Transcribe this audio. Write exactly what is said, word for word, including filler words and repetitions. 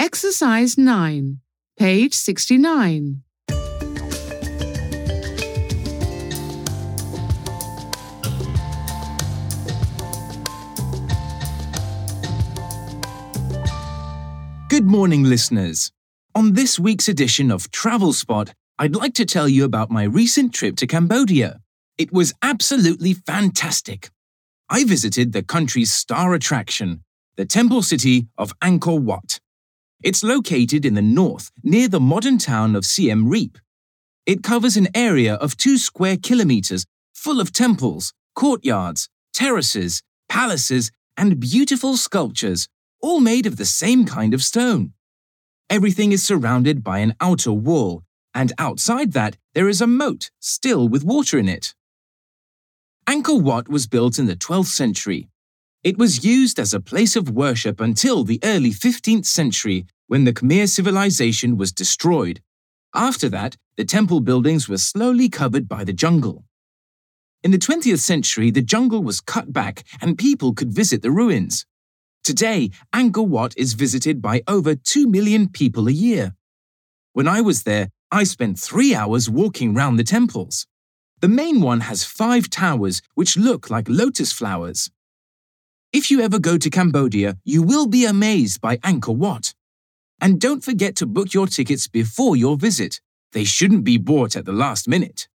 Exercise nine, page sixty-nine. Good morning, listeners. On this week's edition of Travel Spot, I'd like to tell you about my recent trip to Cambodia. It was absolutely fantastic. I visited the country's star attraction, the temple city of Angkor Wat. It's located in the north, near the modern town of Siem Reap. It covers an area of two square kilometers full of temples, courtyards, terraces, palaces, and beautiful sculptures, all made of the same kind of stone. Everything is surrounded by an outer wall, and outside that there is a moat, still with water in it. Angkor Wat was built in the twelfth century. It was used as a place of worship until the early fifteenth century, when the Khmer civilization was destroyed. After that, the temple buildings were slowly covered by the jungle. In the twentieth century, the jungle was cut back and people could visit the ruins. Today, Angkor Wat is visited by over two million people a year. When I was there, I spent three hours walking round the temples. The main one has five towers which look like lotus flowers. If you ever go to Cambodia, you will be amazed by Angkor Wat. And don't forget to book your tickets before your visit. They shouldn't be bought at the last minute.